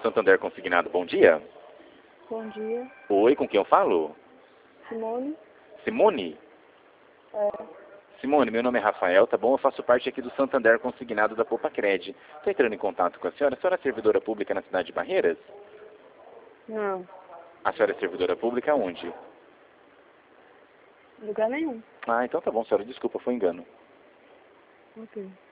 Santander Consignado, bom dia. Bom dia. Oi, com quem eu falo? Simone? Simone? É. Simone, meu nome é Rafael, tá bom? Eu faço parte aqui do Santander Consignado da Poupa-Cred. Estou entrando em contato com a senhora. A senhora é servidora pública na cidade de Barreiras? Não. A senhora é servidora pública onde? Lugar nenhum. Ah, então tá bom, senhora. Desculpa, foi engano. Ok.